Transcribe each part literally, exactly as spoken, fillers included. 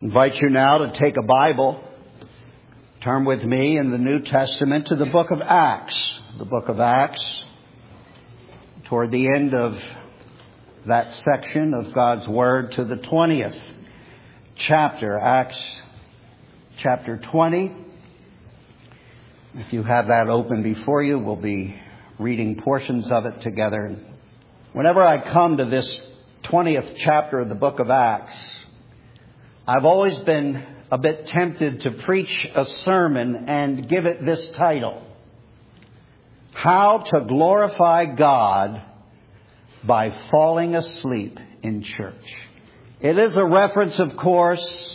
invite you now to take a Bible, turn with me in the New Testament to the book of Acts. The book of Acts, toward the end of that section of God's Word, to the twentieth chapter, Acts chapter twenty. If you have that open before you, we'll be reading portions of it together. Whenever I come to this twentieth chapter of the book of Acts, I've always been a bit tempted to preach a sermon and give it this title: How to Glorify God by Falling Asleep in Church. It is a reference, of course,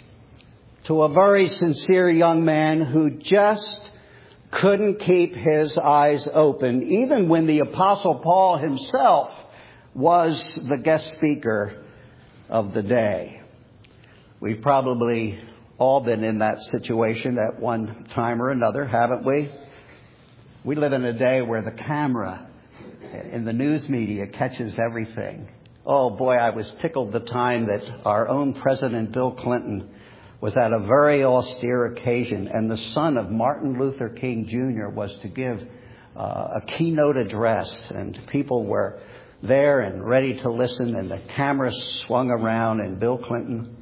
to a very sincere young man who just couldn't keep his eyes open, even when the Apostle Paul himself was the guest speaker of the day. We've probably all been in that situation at one time or another, haven't we? We live in a day where the camera in the news media catches everything. Oh boy, I was tickled the time that our own President Bill Clinton was at a very austere occasion, and the son of Martin Luther King Junior was to give uh, a keynote address, and people were there and ready to listen, and the camera swung around, and Bill Clinton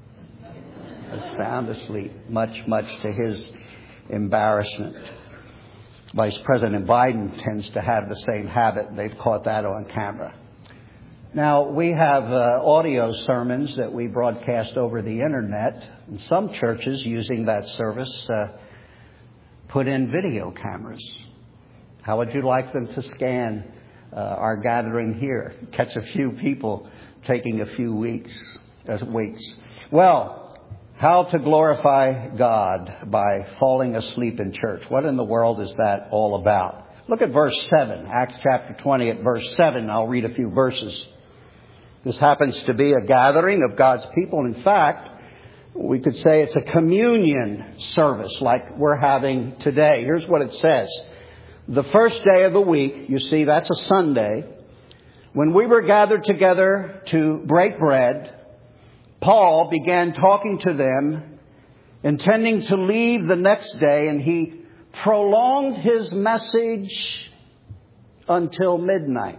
was sound asleep, much, much to his embarrassment. Vice President Biden tends to have the same habit. They've caught that on camera. Now, we have uh, audio sermons that we broadcast over the internet. And some churches using that service uh, put in video cameras. How would you like them to scan uh, our gathering here? Catch a few people taking a few weeks, uh, weeks. Well, how to glorify God by falling asleep in church. What in the world is that all about? Look at verse seven, Acts chapter twenty at verse seven. I'll read a few verses. This happens to be a gathering of God's people. In fact, we could say it's a communion service like we're having today. Here's what it says. The first day of the week, you see, that's a Sunday, when we were gathered together to break bread, Paul began talking to them, intending to leave the next day, and he prolonged his message until midnight.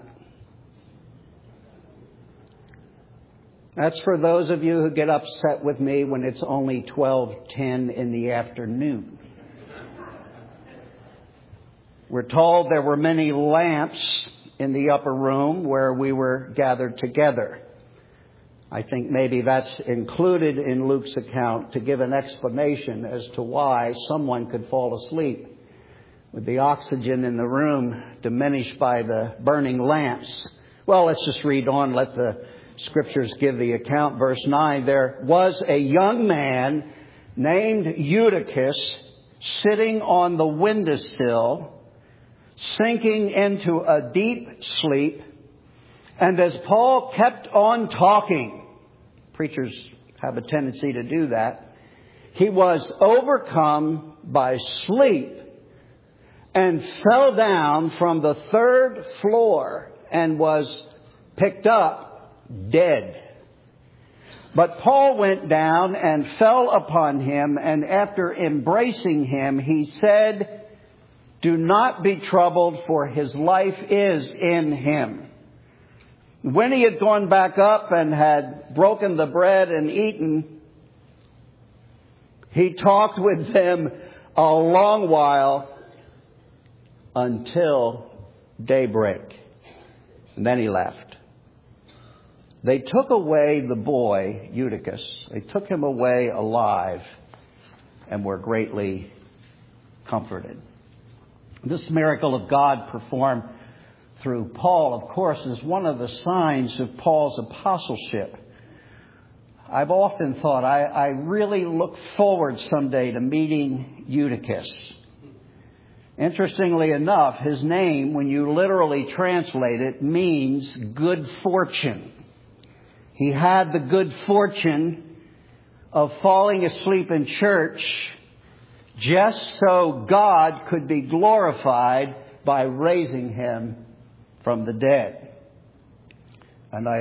That's for those of you who get upset with me when it's only twelve ten in the afternoon. We're told there were many lamps in the upper room where we were gathered together. I think maybe that's included in Luke's account to give an explanation as to why someone could fall asleep with the oxygen in the room diminished by the burning lamps. Well, let's just read on. Let the Scriptures give the account. Verse nine, there was a young man named Eutychus sitting on the windowsill, sinking into a deep sleep. And as Paul kept on talking, preachers have a tendency to do that, he was overcome by sleep and fell down from the third floor and was picked up dead. But Paul went down and fell upon him, and after embracing him, he said, "Do not be troubled, for his life is in him." When he had gone back up and had broken the bread and eaten, he talked with them a long while until daybreak. And then he left. They took away the boy, Eutychus. They took him away alive and were greatly comforted. This miracle of God performed through Paul, of course, is one of the signs of Paul's apostleship. I've often thought I, I really look forward someday to meeting Eutychus. Interestingly enough, his name, when you literally translate it, means good fortune. He had the good fortune of falling asleep in church just so God could be glorified by raising him from the dead. And I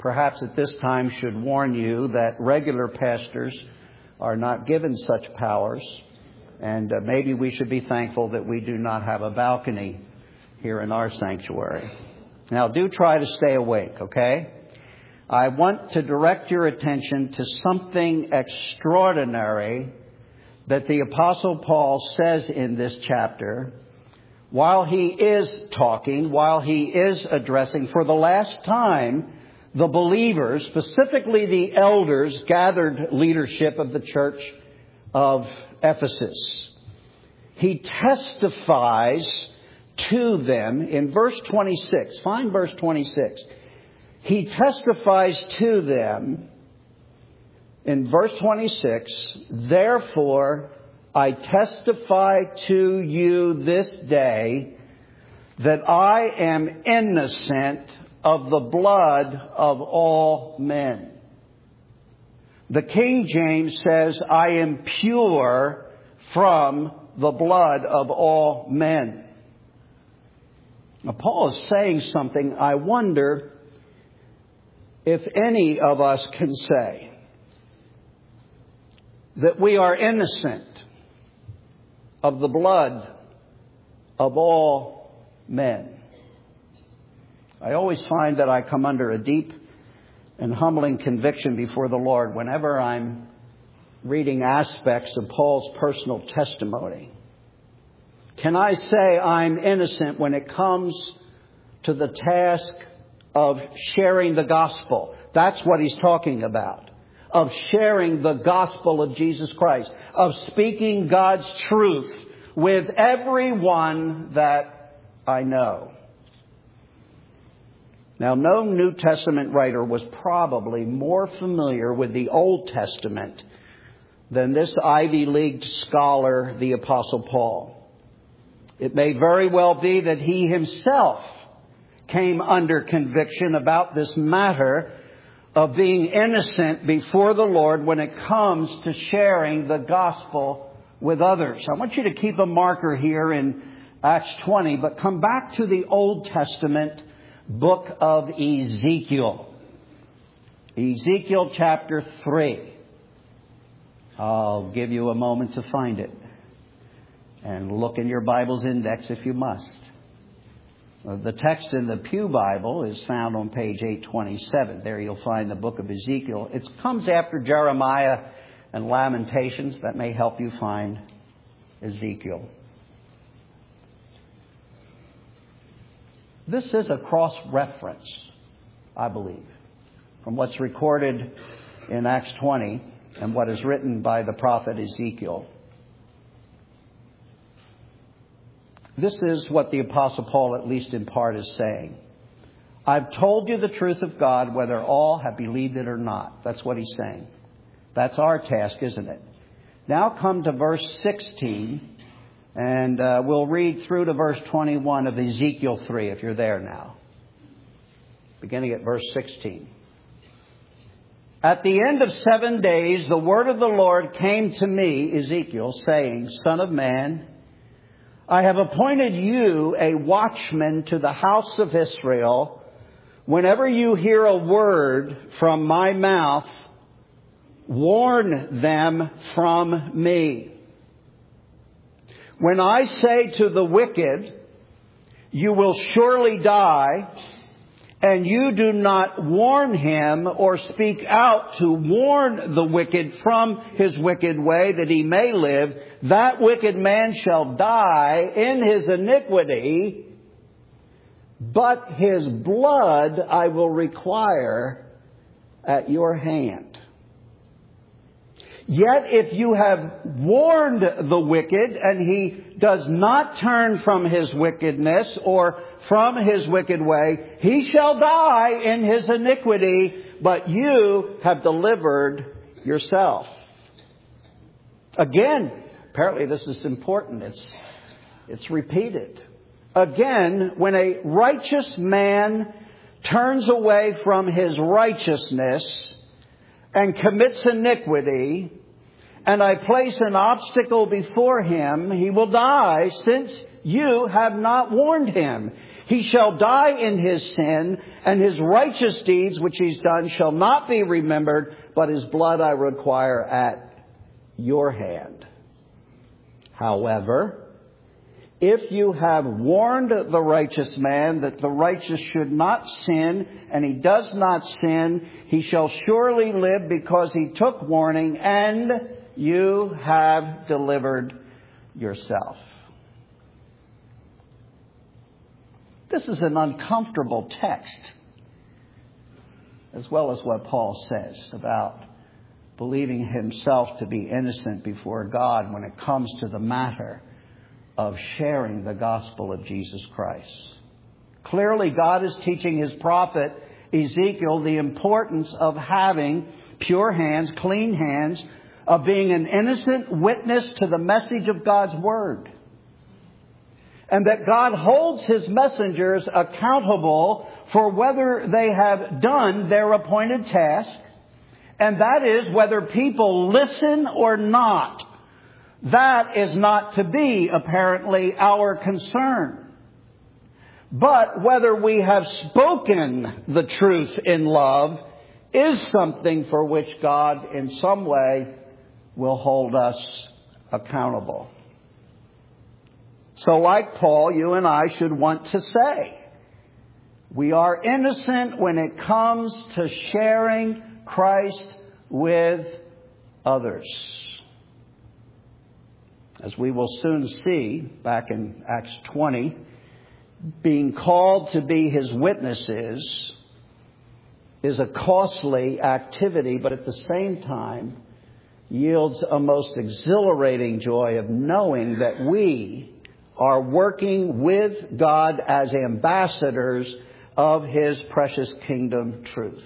perhaps at this time should warn you that regular pastors are not given such powers. And uh, maybe we should be thankful that we do not have a balcony here in our sanctuary. Now, do try to stay awake, okay? I want to direct your attention to something extraordinary that the Apostle Paul says in this chapter while he is talking, while he is addressing for the last time the believers, specifically the elders, gathered leadership of the church of Ephesus. He testifies to them in verse twenty-six. Find verse twenty-six. He testifies to them in verse twenty-six, therefore I testify to you this day that I am innocent of the blood of all men. The King James says, I am pure from the blood of all men. Now, Paul is saying something I wonder if any of us can say. That we are innocent of the blood of all men. I always find that I come under a deep and humbling conviction before the Lord whenever I'm reading aspects of Paul's personal testimony. Can I say I'm innocent when it comes to the task of sharing the gospel? That's what he's talking about. Of sharing the gospel of Jesus Christ. Of speaking God's truth with everyone that I know. Now, no New Testament writer was probably more familiar with the Old Testament than this Ivy League scholar, the Apostle Paul. It may very well be that he himself came under conviction about this matter of being innocent before the Lord when it comes to sharing the gospel with others. I want you to keep a marker here in Acts twenty, but come back to the Old Testament book of Ezekiel. Ezekiel chapter three. I'll give you a moment to find it. And look in your Bible's index if you must. The text in the Pew Bible is found on page eight twenty-seven. There you'll find the book of Ezekiel. It comes after Jeremiah and Lamentations. That may help you find Ezekiel. This is a cross-reference, I believe, from what's recorded in Acts twenty and what is written by the prophet Ezekiel. This is what the Apostle Paul, at least in part, is saying. I've told you the truth of God, whether all have believed it or not. That's what he's saying. That's our task, isn't it? Now come to verse sixteen, and uh, we'll read through to verse twenty-one of Ezekiel three, if you're there now. Beginning at verse sixteen. At the end of seven days, the word of the Lord came to me, Ezekiel, saying, Son of man, I have appointed you a watchman to the house of Israel. Whenever you hear a word from my mouth, warn them from me. When I say to the wicked, you will surely die, and you do not warn him or speak out to warn the wicked from his wicked way that he may live, that wicked man shall die in his iniquity, but his blood I will require at your hand. Yet if you have warned the wicked and he does not turn from his wickedness or from his wicked way, he shall die in his iniquity, but you have delivered yourself. Again, apparently this is important. It's, it's repeated. Again, when a righteous man turns away from his righteousness and commits iniquity, and I place an obstacle before him, he will die, since you have not warned him. He shall die in his sin, and his righteous deeds which he's done shall not be remembered, but his blood I require at your hand. However, if you have warned the righteous man that the righteous should not sin, and he does not sin, he shall surely live because he took warning, and you have delivered yourself. This is an uncomfortable text, as well as what Paul says about believing himself to be innocent before God when it comes to the matter of sharing the gospel of Jesus Christ. Clearly, God is teaching his prophet Ezekiel the importance of having pure hands, clean hands, of being an innocent witness to the message of God's word. And that God holds his messengers accountable for whether they have done their appointed task, and that is whether people listen or not. That is not to be, apparently, our concern. But whether we have spoken the truth in love is something for which God, in some way, will hold us accountable. So like Paul, you and I should want to say, we are innocent when it comes to sharing Christ with others. As we will soon see, back in Acts twenty, being called to be his witnesses is a costly activity, but at the same time yields a most exhilarating joy of knowing that we are working with God as ambassadors of his precious kingdom truth.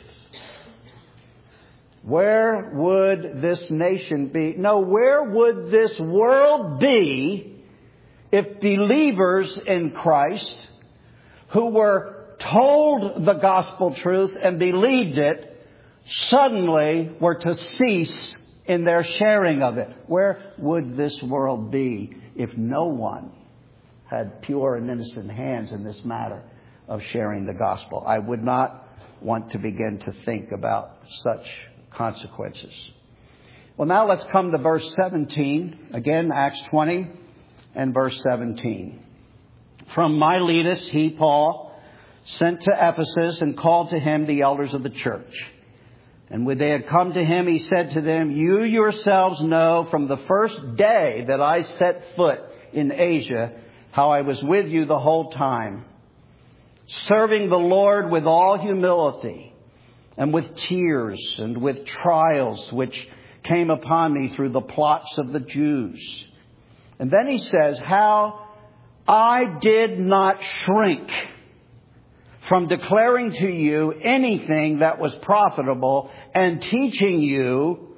Where would this nation be? No, where would this world be if believers in Christ who were told the gospel truth and believed it suddenly were to cease in their sharing of it? Where would this world be if no one had pure and innocent hands in this matter of sharing the gospel? I would not want to begin to think about such consequences. Well, now let's come to verse seventeen. Again, Acts twenty and verse seventeen. From Miletus, he, Paul, sent to Ephesus and called to him the elders of the church. And when they had come to him, he said to them, you yourselves know from the first day that I set foot in Asia, how I was with you the whole time, serving the Lord with all humility and with tears and with trials which came upon me through the plots of the Jews. And then he says, how I did not shrink from declaring to you anything that was profitable and teaching you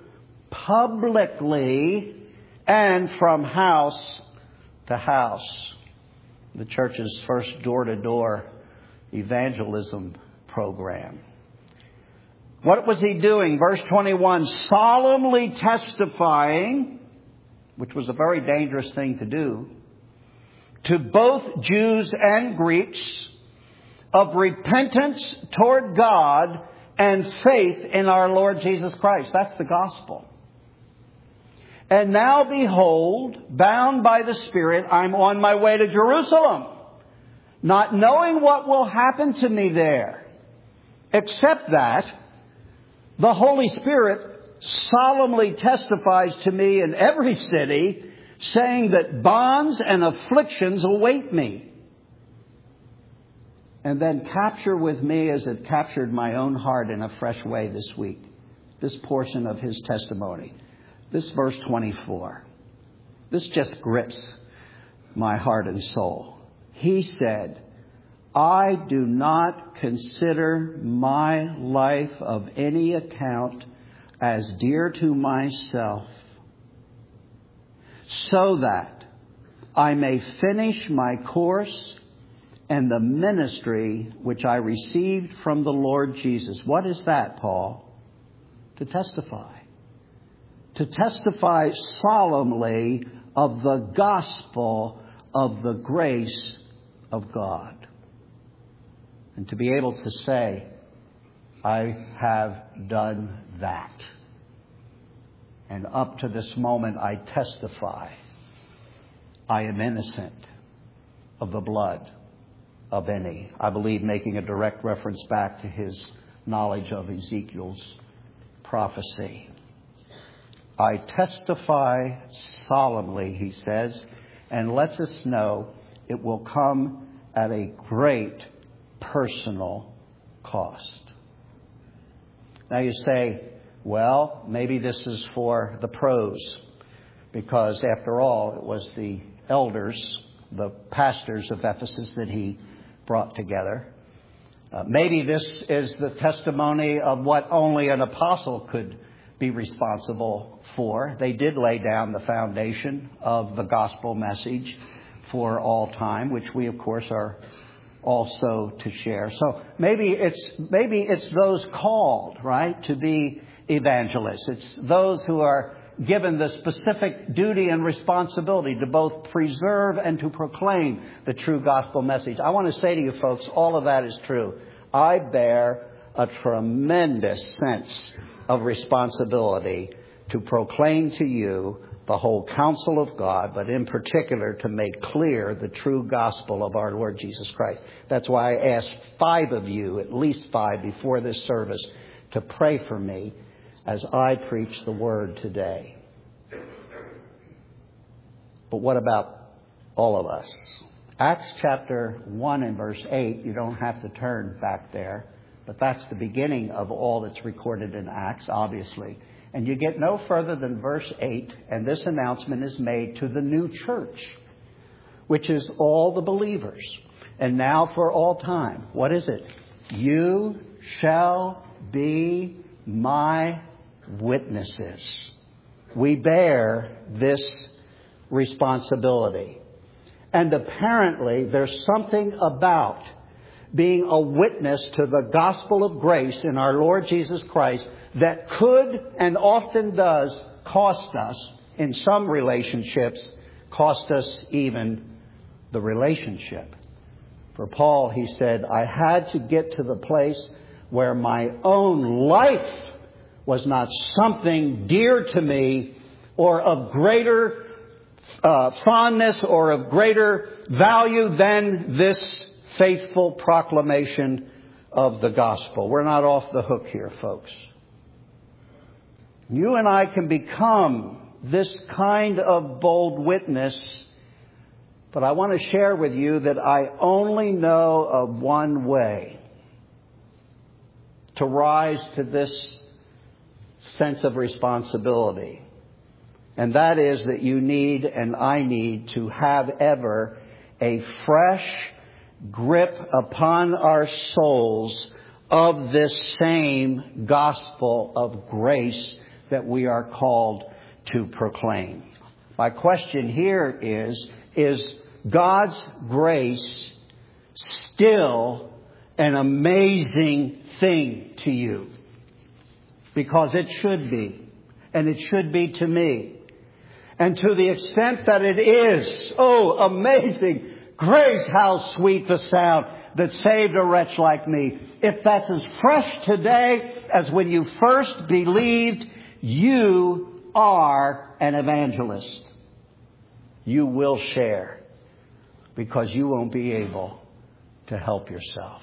publicly and from house to house. The church's first door-to-door evangelism program. What was he doing? Verse twenty-one, solemnly testifying, which was a very dangerous thing to do, to both Jews and Greeks of repentance toward God and faith in our Lord Jesus Christ. That's the gospel. And now behold, bound by the Spirit, I'm on my way to Jerusalem, not knowing what will happen to me there, except that the Holy Spirit solemnly testifies to me in every city, saying that bonds and afflictions await me. And then capture with me, as it captured my own heart in a fresh way this week, this portion of his testimony. This verse twenty-four. This just grips my heart and soul. He said, I do not consider my life of any account as dear to myself, so that I may finish my course and the ministry which I received from the Lord Jesus. What is that, Paul? To testify. to testify solemnly of the gospel of the grace of God. And to be able to say, I have done that. And up to this moment, I testify, I am innocent of the blood of any. I believe making a direct reference back to his knowledge of Ezekiel's prophecy. I testify solemnly, he says, and lets us know it will come at a great personal cost. Now you say, well, maybe this is for the pros, because after all, it was the elders, the pastors of Ephesus that he brought together. Uh, maybe this is the testimony of what only an apostle could be responsible for. They did lay down the foundation of the gospel message for all time, which we, of course, are also to share. So maybe it's maybe it's those called, right, to be evangelists. It's those who are given the specific duty and responsibility to both preserve and to proclaim the true gospel message. I want to say to you folks, all of that is true. I bear a tremendous sense of responsibility to proclaim to you the whole counsel of God, but in particular to make clear the true gospel of our Lord Jesus Christ. That's why I asked five of you, at least five before this service, to pray for me as I preach the word today. But what about all of us? Acts chapter one and verse eight, you don't have to turn back there, but that's the beginning of all that's recorded in Acts, obviously. And you get no further than verse eight, and this announcement is made to the new church, which is all the believers. And now for all time, what is it? You shall be my witnesses. We bear this responsibility. And apparently there's something about being a witness to the gospel of grace in our Lord Jesus Christ that could and often does cost us, in some relationships, cost us even the relationship. For Paul, he said, I had to get to the place where my own life was not something dear to me or of greater uh, fondness or of greater value than this faithful proclamation of the gospel. We're not off the hook here, folks. You and I can become this kind of bold witness, but I want to share with you that I only know of one way to rise to this sense of responsibility. And that is that you need and I need to have ever a fresh grip upon our souls of this same gospel of grace that we are called to proclaim. My question here is, is God's grace still an amazing thing to you? Because it should be. And it should be to me. And to the extent that it is, oh, amazing grace, how sweet the sound that saved a wretch like me. If that's as fresh today as when you first believed, you are an evangelist. You will share because you won't be able to help yourself.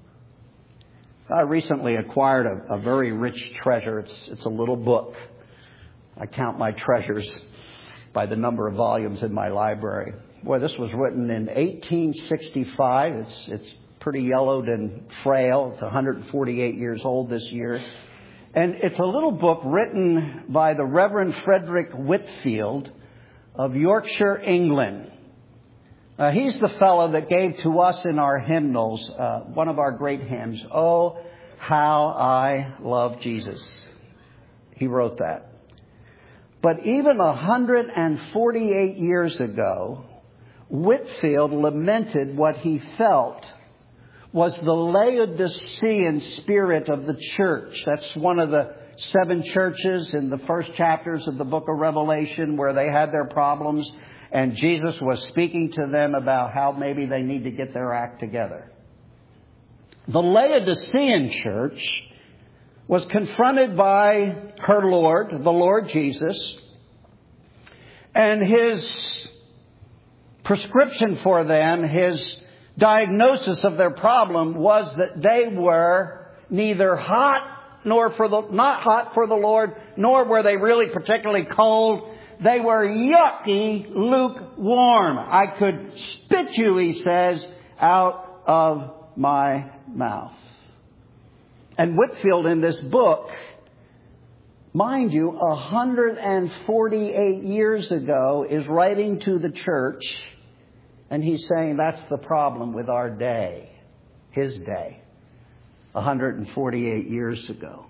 I recently acquired a, a very rich treasure. It's, it's a little book. I count my treasures by the number of volumes in my library. Boy, this was written in eighteen sixty-five. It's, it's pretty yellowed and frail. It's one hundred forty-eight years old this year. And it's a little book written by the Reverend Frederick Whitfield of Yorkshire, England. Uh, he's the fellow that gave to us in our hymnals uh, one of our great hymns, Oh, How I Love Jesus. He wrote that. But even one hundred forty-eight years ago, Whitfield lamented what he felt was the Laodicean spirit of the church. That's one of the seven churches in the first chapters of the book of Revelation where they had their problems, and Jesus was speaking to them about how maybe they need to get their act together. The Laodicean church was confronted by her Lord, the Lord Jesus, and His prescription for them, His diagnosis of their problem was that they were neither hot nor for the, not hot for the Lord, nor were they really particularly cold. They were yucky, lukewarm. I could spit you, he says, out of my mouth. And Whitefield in this book, mind you, one hundred forty-eight years ago, is writing to the church, and he's saying that's the problem with our day, his day, one hundred forty-eight years ago.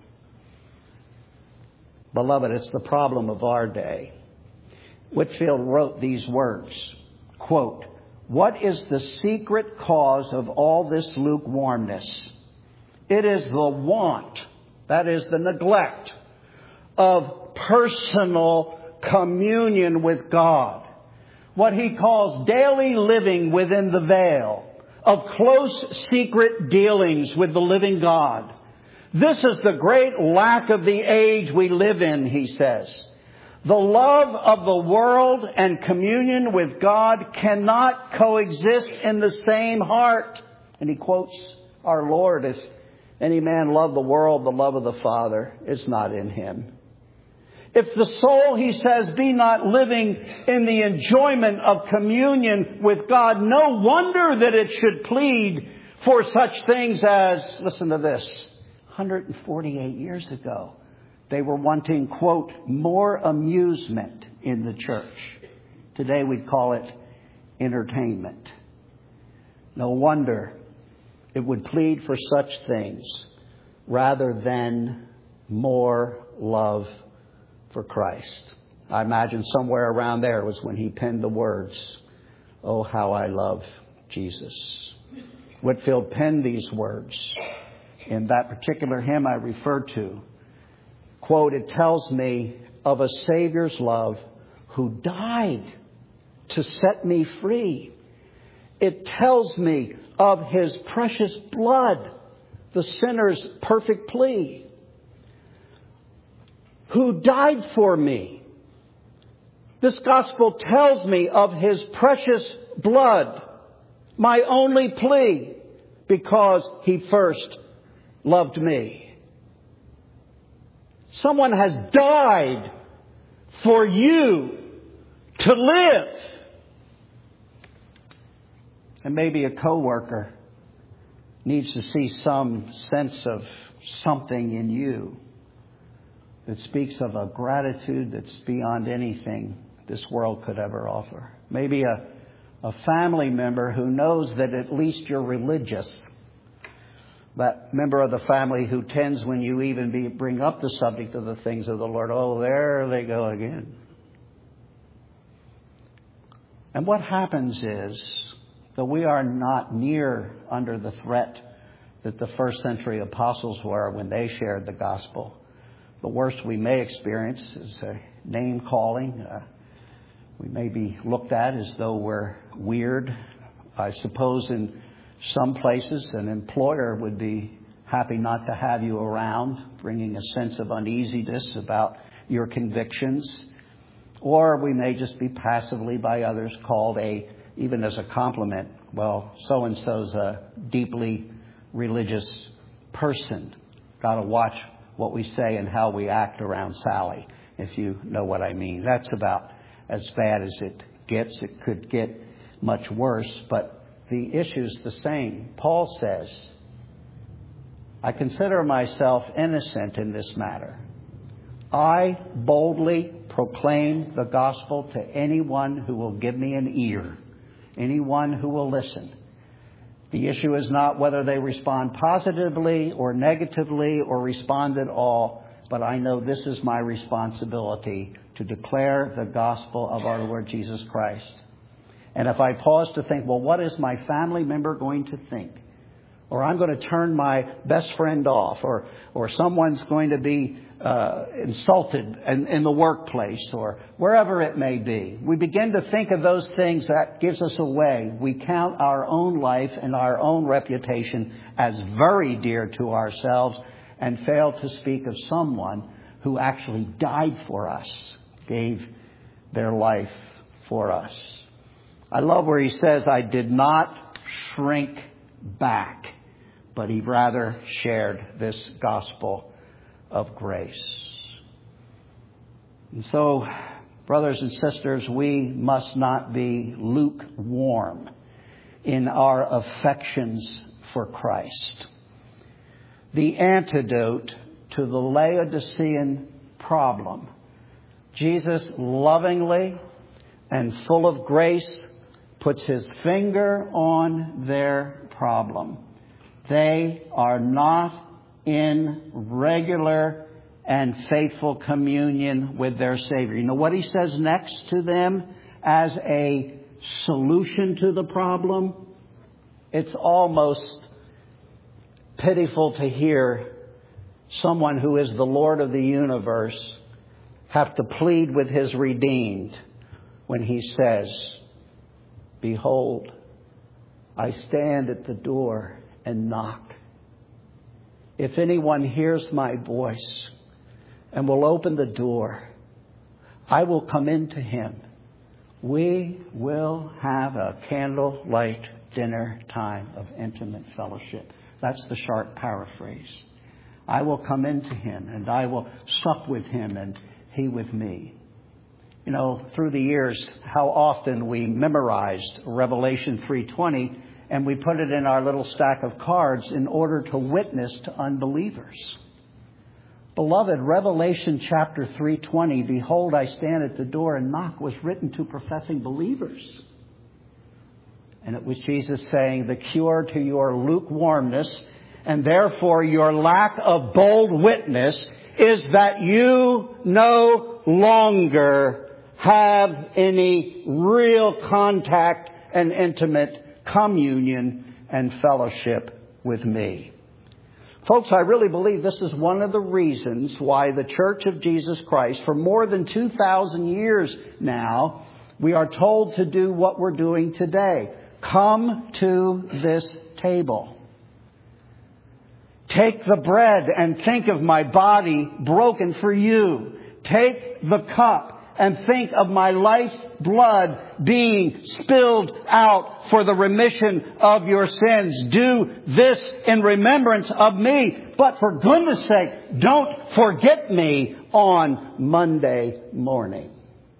Beloved, it's the problem of our day. Whitefield wrote these words, quote, "What is the secret cause of all this lukewarmness? It is the want, that is the neglect, of personal communion with God. What he calls daily living within the veil of close secret dealings with the living God. This is the great lack of the age we live in," he says. "The love of the world and communion with God cannot coexist in the same heart." And he quotes our Lord, "If any man love the world, the love of the Father is not in him." If the soul, he says, be not living in the enjoyment of communion with God, no wonder that it should plead for such things as, listen to this, one hundred forty-eight years ago, they were wanting, quote, more amusement in the church. Today we'd call it entertainment. No wonder it would plead for such things rather than more love for Christ. I imagine somewhere around there was when he penned the words, "Oh, how I love Jesus." Whitefield penned these words in that particular hymn I referred to. Quote, "It tells me of a Savior's love who died to set me free. It tells me of His precious blood, the sinner's perfect plea, who died for me. This gospel tells me of His precious blood, my only plea, because He first loved me." Someone has died for you to live. And maybe a coworker needs to see some sense of something in you that speaks of a gratitude that's beyond anything this world could ever offer. Maybe a, a family member who knows that at least you're religious. That member of the family who tends, when you even be, bring up the subject of the things of the Lord, oh, there they go again. And what happens is, though we are not near under the threat that the first century apostles were when they shared the gospel, the worst we may experience is a name calling. Uh, we may be looked at as though we're weird. I suppose in some places an employer would be happy not to have you around, bringing a sense of uneasiness about your convictions. Or we may just be passively by others called a, even as a compliment, well, so-and-so's a deeply religious person. Got to watch what we say and how we act around Sally, if you know what I mean. That's about as bad as it gets. It could get much worse, but the issue's the same. Paul says, "I consider myself innocent in this matter. I boldly proclaim the gospel to anyone who will give me an ear, anyone who will listen. The issue is not whether they respond positively or negatively or respond at all, but I know this is my responsibility to declare the gospel of our Lord Jesus Christ. And if I pause to think, well, what is my family member going to think? Or I'm going to turn my best friend off, or or someone's going to be uh, insulted in, in the workplace or wherever it may be. We begin to think of those things that gives us away. We count our own life and our own reputation as very dear to ourselves and fail to speak of someone who actually died for us, gave their life for us. I love where he says, I did not shrink back, but he rather shared this gospel of grace. And so, brothers and sisters, we must not be lukewarm in our affections for Christ. The antidote to the Laodicean problem, Jesus lovingly and full of grace puts his finger on their problem. They are not in regular and faithful communion with their Savior. You know what he says next to them as a solution to the problem? It's almost pitiful to hear someone who is the Lord of the universe have to plead with his redeemed when he says, behold, I stand at the door and knock. If anyone hears my voice and will open the door, I will come into him. We will have a candlelight dinner time of intimate fellowship. That's the sharp paraphrase. I will come into him and I will sup with him and he with me. You know, through the years, how often we memorized Revelation three twenty and we put it in our little stack of cards in order to witness to unbelievers. Beloved, Revelation chapter three twenty, behold, I stand at the door and knock, was written to professing believers. And it was Jesus saying, the cure to your lukewarmness and therefore your lack of bold witness is that you no longer have any real contact and intimate communion and fellowship with me. Folks, I really believe this is one of the reasons why the Church of Jesus Christ, for more than two thousand years now, we are told to do what we're doing today. Come to this table. Take the bread and think of my body broken for you. Take the cup and think of my life's blood being spilled out for the remission of your sins. Do this in remembrance of me. But for goodness sake, don't forget me on Monday morning.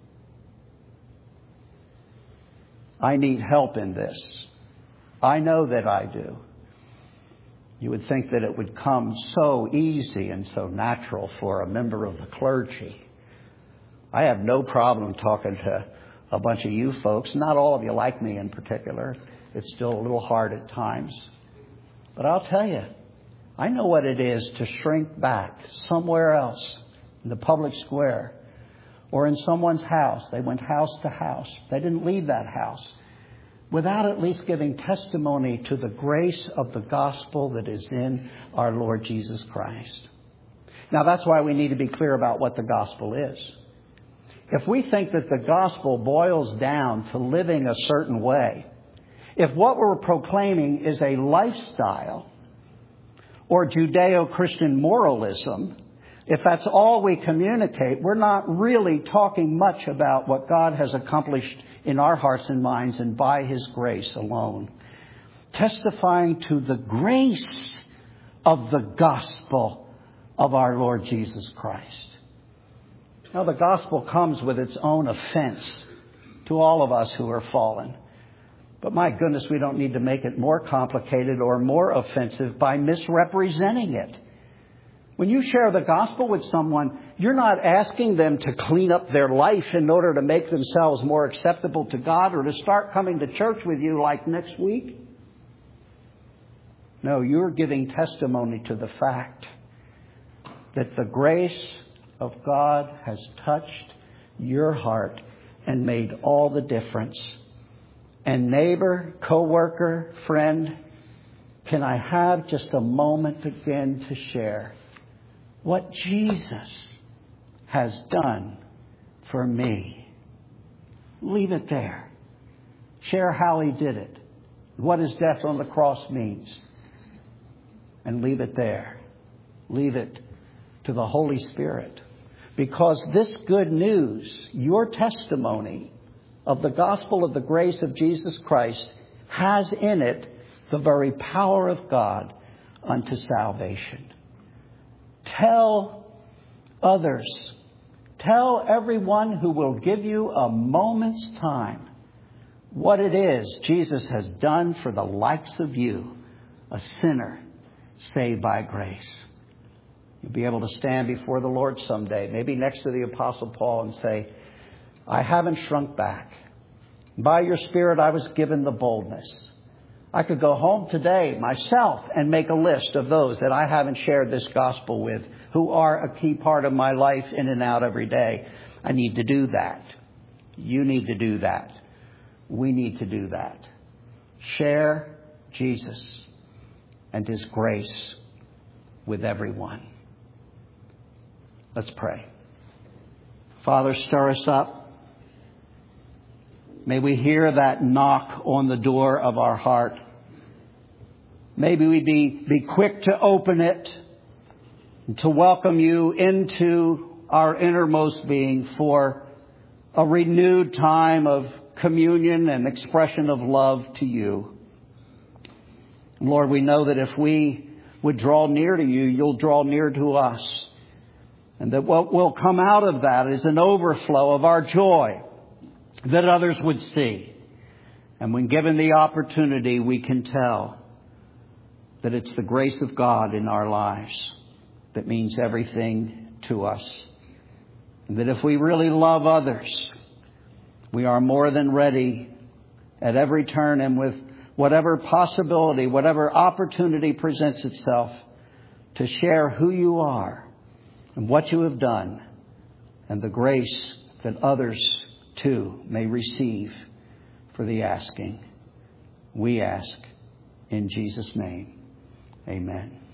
I need help in this. I know that I do. You would think that it would come so easy and so natural for a member of the clergy. I have no problem talking to a bunch of you folks. Not all of you like me in particular. It's still a little hard at times. But I'll tell you, I know what it is to shrink back somewhere else in the public square or in someone's house. They went house to house. They didn't leave that house without at least giving testimony to the grace of the gospel that is in our Lord Jesus Christ. Now, that's why we need to be clear about what the gospel is. If we think that the gospel boils down to living a certain way, if what we're proclaiming is a lifestyle or Judeo-Christian moralism, if that's all we communicate, we're not really talking much about what God has accomplished in our hearts and minds and by His grace alone. Testifying to the grace of the gospel of our Lord Jesus Christ. Now, the gospel comes with its own offense to all of us who are fallen. But my goodness, we don't need to make it more complicated or more offensive by misrepresenting it. When you share the gospel with someone, you're not asking them to clean up their life in order to make themselves more acceptable to God or to start coming to church with you like next week. No, you're giving testimony to the fact that the grace of God has touched your heart and made all the difference. And neighbor, co-worker, friend, can I have just a moment again to share what Jesus has done for me. Leave it there. Share how He did it, what His death on the cross means, and leave it there. Leave it to the Holy Spirit. Because this good news, your testimony of the gospel of the grace of Jesus Christ, has in it the very power of God unto salvation. Tell others. Tell everyone who will give you a moment's time what it is Jesus has done for the likes of you, a sinner saved by grace. You'll be able to stand before the Lord someday, maybe next to the Apostle Paul, and say, I haven't shrunk back. By your Spirit, I was given the boldness. I could go home today myself and make a list of those that I haven't shared this gospel with, who are a key part of my life in and out every day. I need to do that. You need to do that. We need to do that. Share Jesus and His grace with everyone. Let's pray. Father, stir us up. May we hear that knock on the door of our heart. Maybe we be, be quick to open it and to welcome You into our innermost being for a renewed time of communion and expression of love to You. Lord, we know that if we would draw near to You, You'll draw near to us. And that what will come out of that is an overflow of our joy that others would see. And when given the opportunity, we can tell that it's the grace of God in our lives that means everything to us. And that if we really love others, we are more than ready at every turn and with whatever possibility, whatever opportunity presents itself, to share who You are and what You have done and the grace that others too may receive for the asking. We ask in Jesus' name. Amen.